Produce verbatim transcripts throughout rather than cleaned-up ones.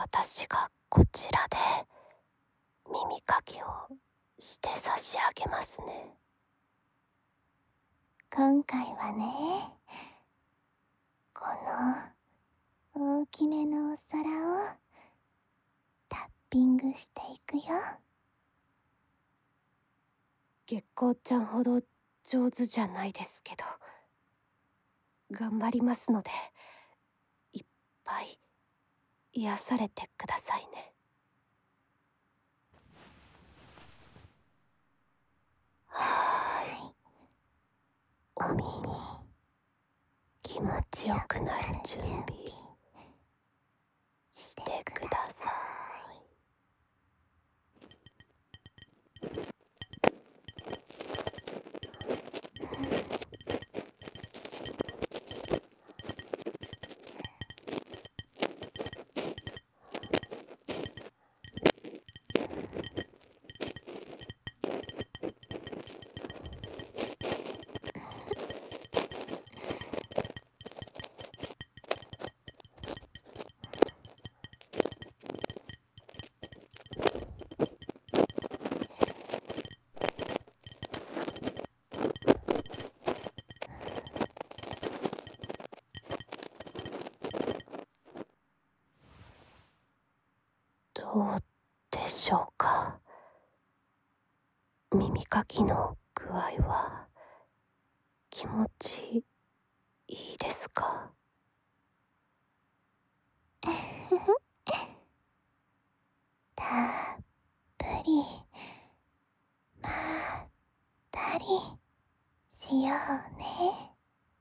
私がこちらで耳かきをして差し上げますね。 今回はね、この大きめのお皿をタッピングしていくよ。 月光ちゃんほど上手じゃないですけど、頑張りますので、いっぱい癒されてくださいね。はーい。お耳、気持ちよくなる準備してください。どうでしょうか。耳かきの具合は気持ちいいですか？ たっぷりまったりしようね。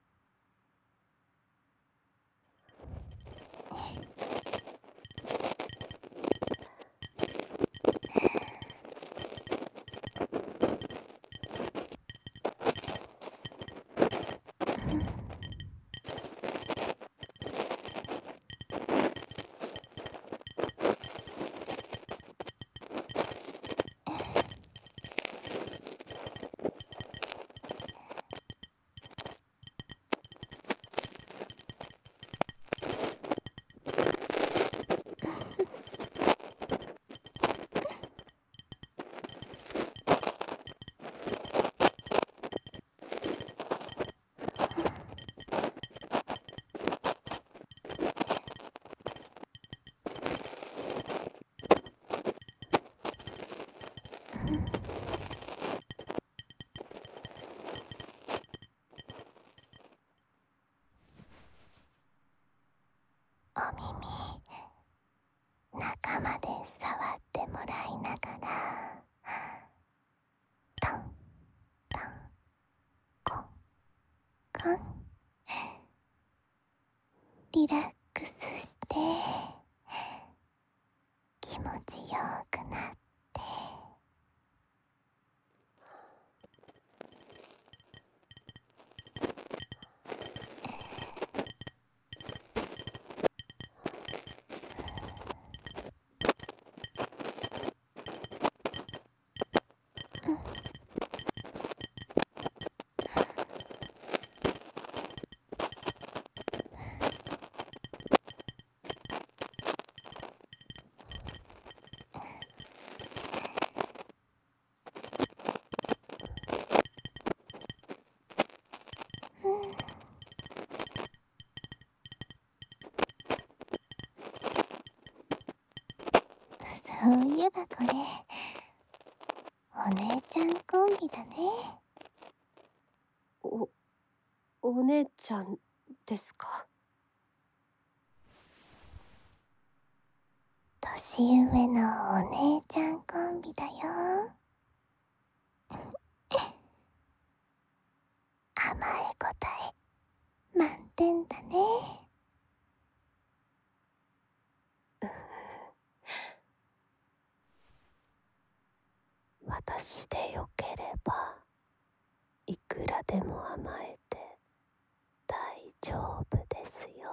お耳、中まで触ってもらいながら、トントンコンコン、リラックスして気持ちよくなって、そういえばこれ、お姉ちゃんコンビだね。 お、お姉ちゃんですか？ 年上のお姉ちゃんコンビだよ。甘え答え満点だね。 私でよければいくらでも甘えて大丈夫ですよ。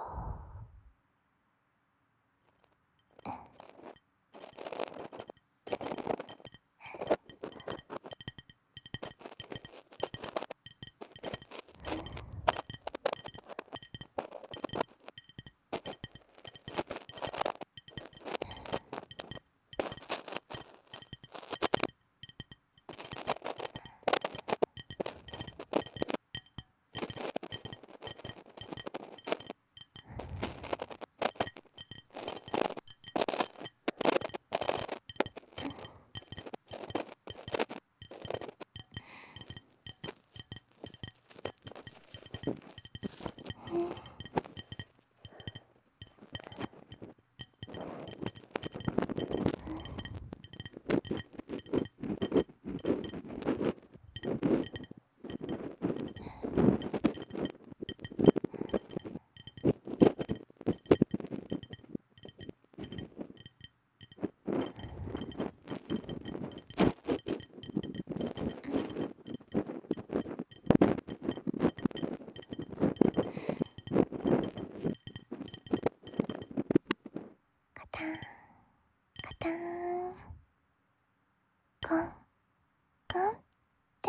タンコンコンって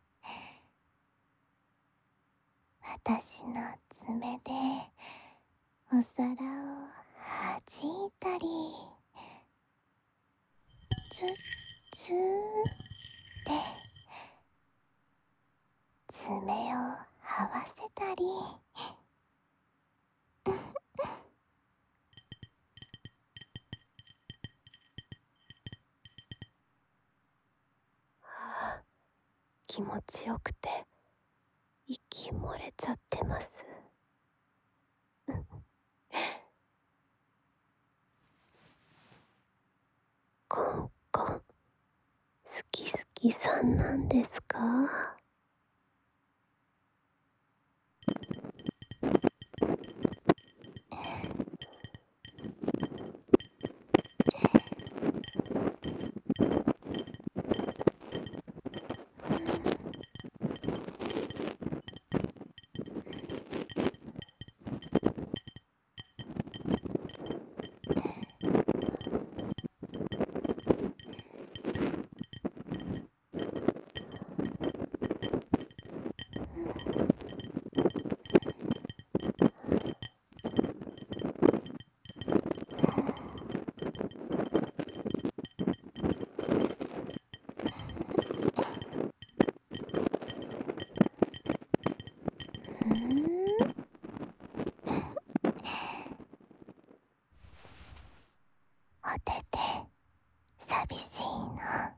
私の爪でお皿をはじいたり、ツッツーって爪を這わせたりはあ、気持ちよくて息漏れちゃってます。コンコン、好き好きさんなんですか？ おてて寂しいの？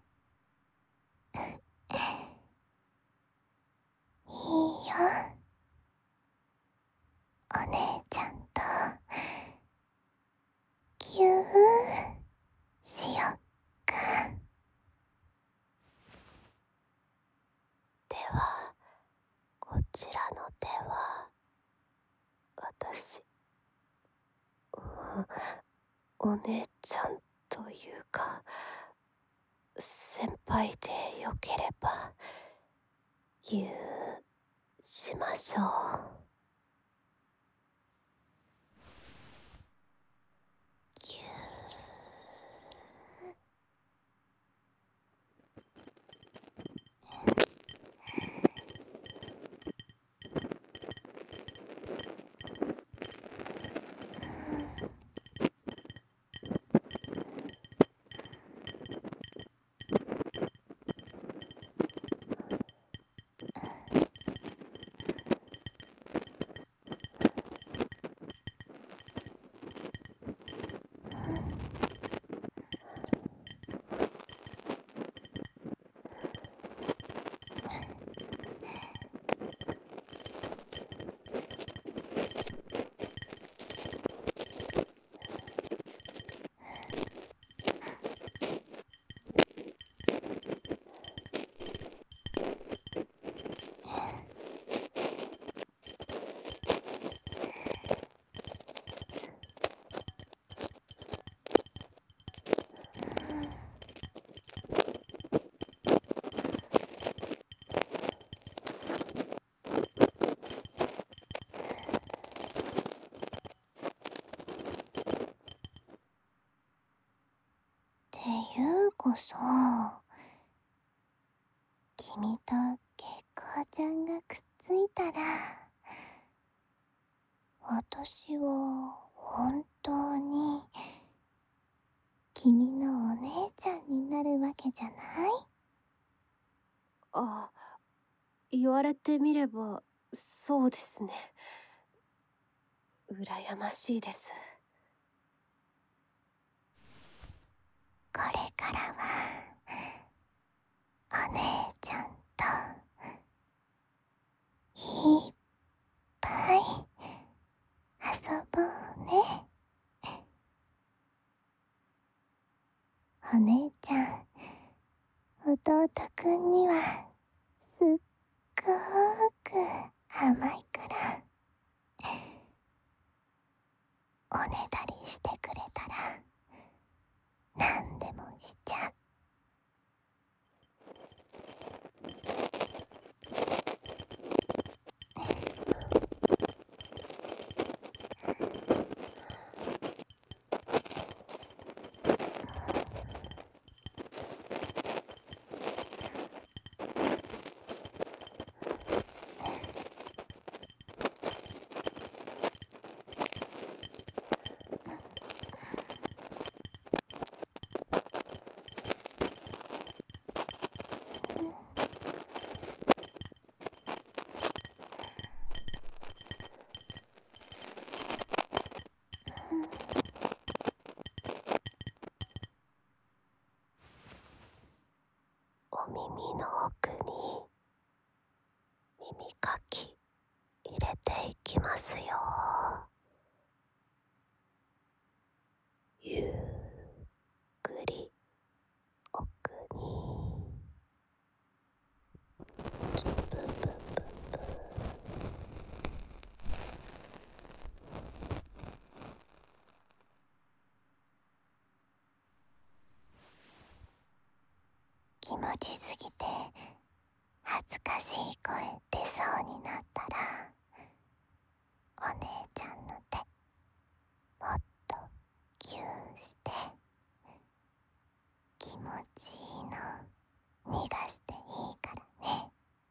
いいよ、お姉ちゃんとぎゅーしよっか。 ではこちらの手は私、お、お姉ちゃんというか先輩でよければぎゅーしましょう。ぎゅー。 ていうかさ、君と月光ちゃんがくっついたら、私は本当に君のお姉ちゃんになるわけじゃない？ あ、言われてみればそうですね。羨ましいです。 これからはお姉ちゃんといっぱい遊ぼうね。お姉ちゃん、弟くんにはすっごーく甘いからおねだりしてくれたら何でもしちゃう。 の奥に耳かき入れていきますよ。ゆっくり奥にブブブブ。 気持ちすぎて恥ずかしい声出そうになったら、お姉ちゃんの手もっとギューして気持ちいいの逃がしていいからね。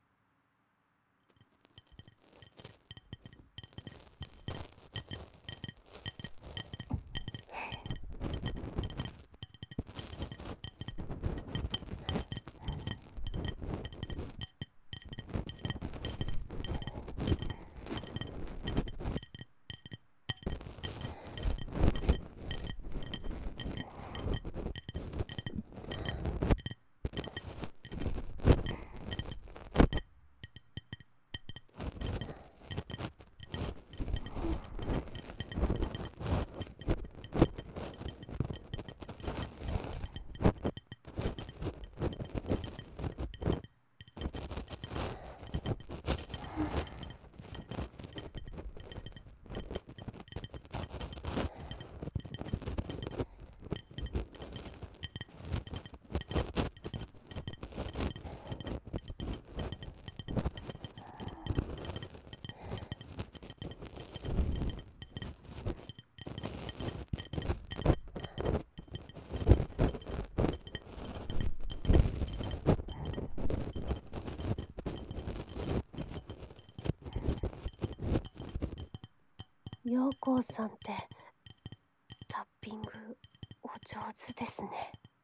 陽光さんってタッピングお上手ですね。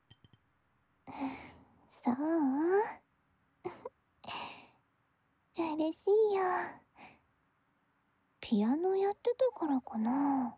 そう嬉しいよ。ピアノやってたからかな。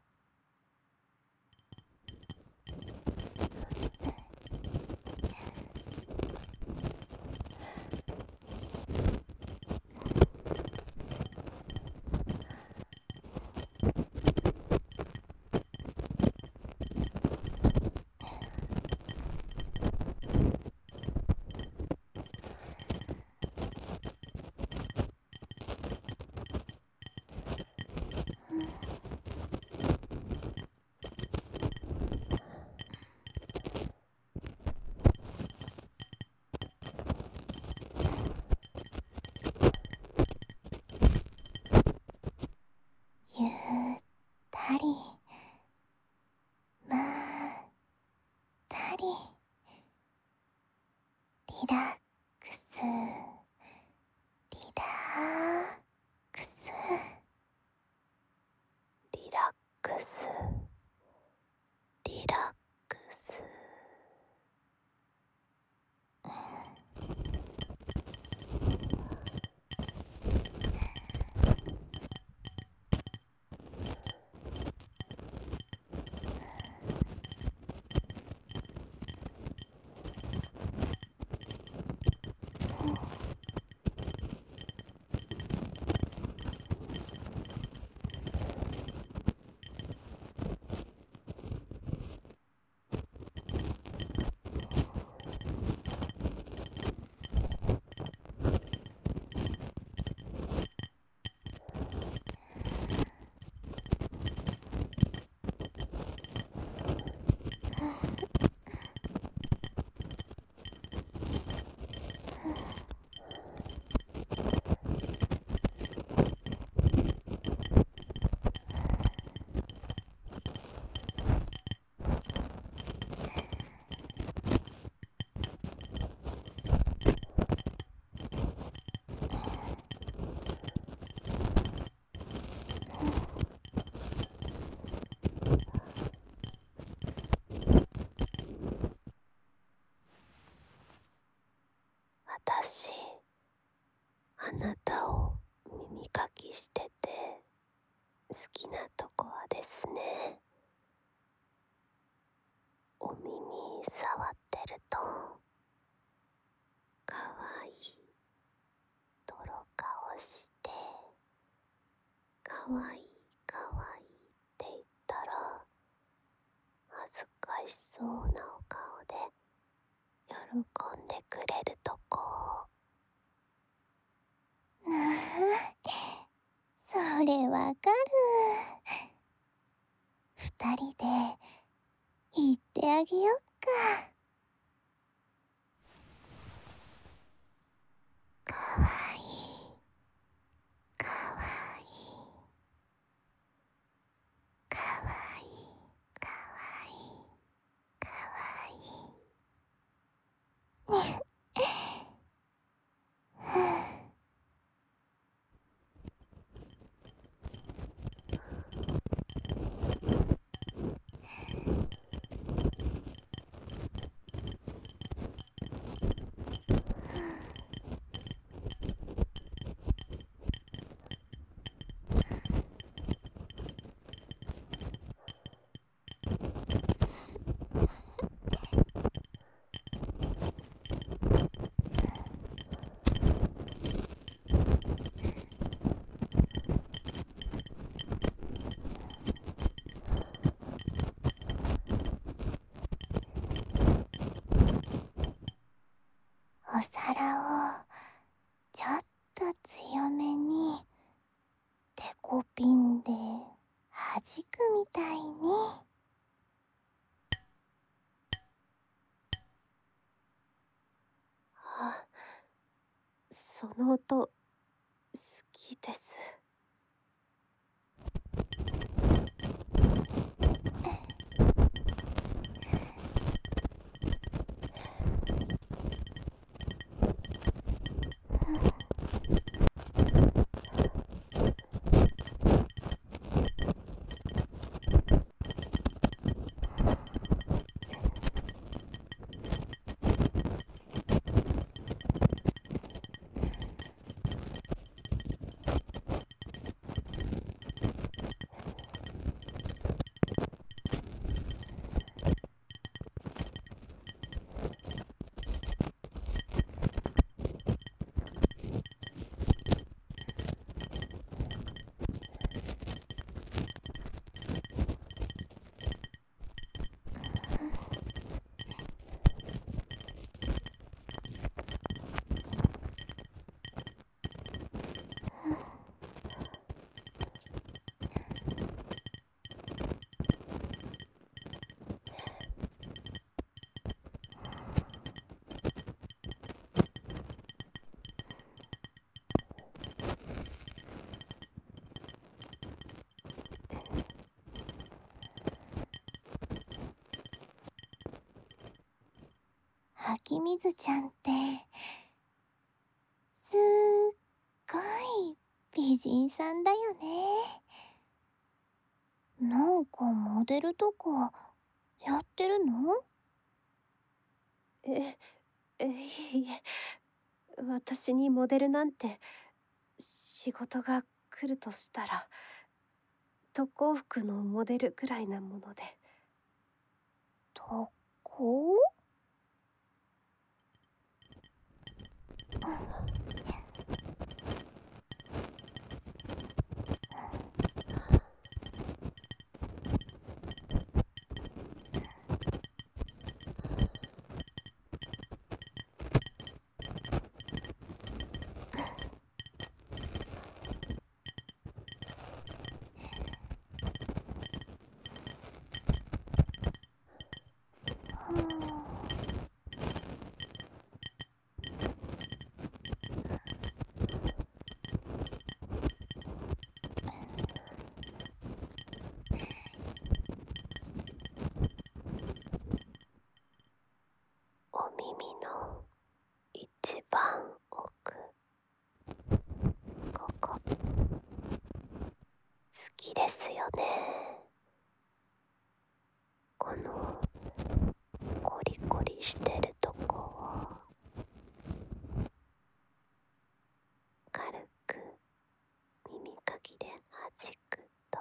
ゆったりまったりリラックスリラックスリラックスリラックス。 ずかしそうなお顔で喜んでくれるとこ。 ああ、それわかる。二人で言ってあげよっか。かわいい、かわいい、かわいい、かわいい、かわいい。ねお皿をちょっと強めにデコピンで弾くみたいに。 あ、その音好きです。 はきみずちゃんってすっごい美人さんだよね。なんかモデルとかやってるの？ え、え、いえ、私にモデルなんて、仕事が来るとしたら、特攻服のモデルくらいなもので。 特攻？ お耳の一番奥、ここ好きですよね。このコリコリしてるとこを軽く耳かきで弾くと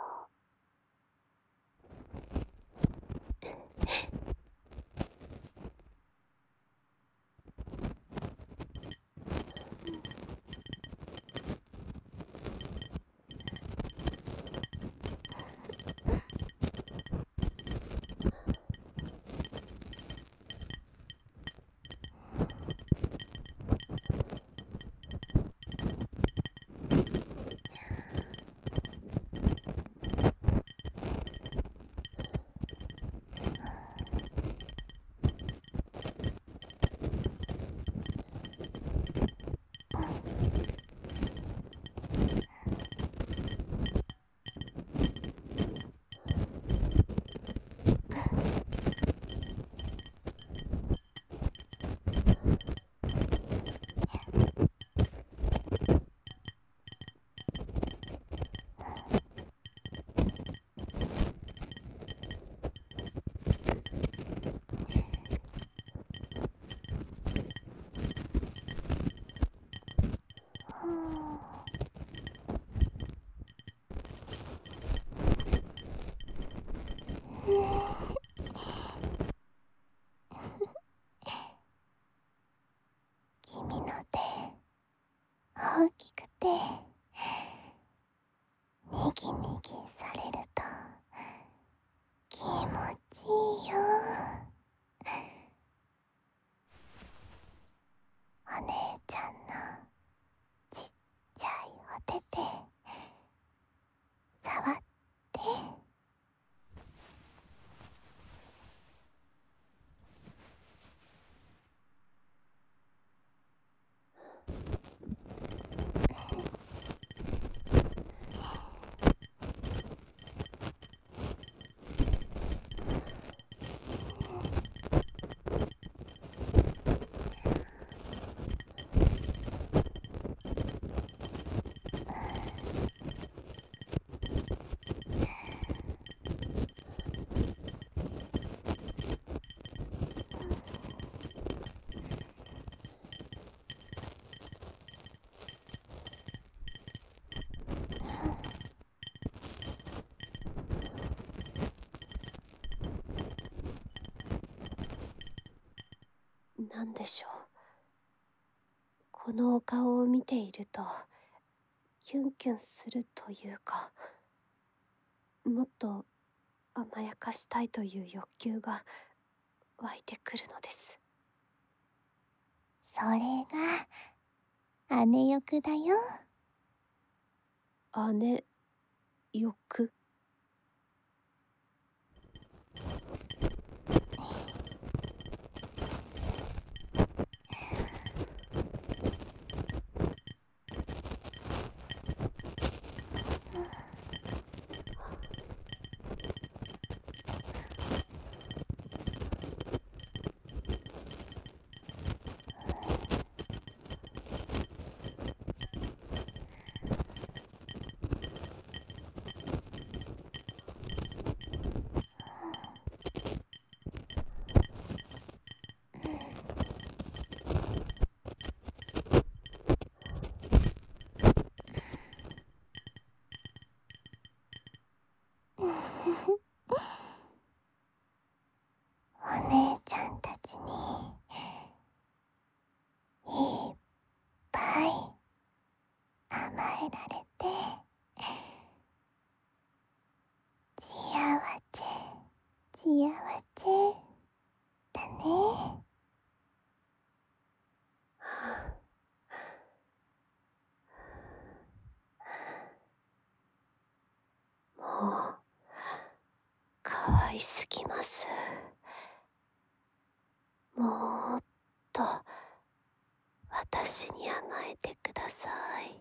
大きくてにぎにぎされると気持ちいいよ。お姉ちゃんのちっちゃいお手で触って。 なんでしょう。このお顔を見ているとキュンキュンするというか、もっと甘やかしたいという欲求が湧いてくるのです。 それが姉欲だよ。 姉欲？ お姉ちゃんたちにいっぱい甘えられて幸せ幸せだね。 もう可愛すぎます。もっと私に甘えてください。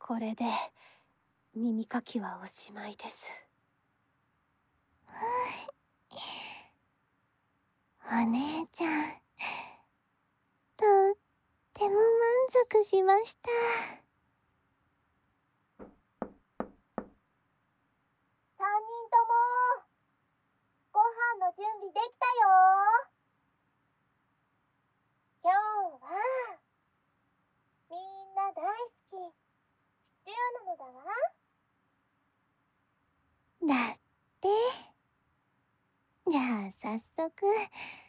これで耳かきはおしまいです。 お姉ちゃん、とっても満足しました。さんにんともご飯の準備できたよ。今日はみんな大好きシチューなのだわ。だって。じゃあ早速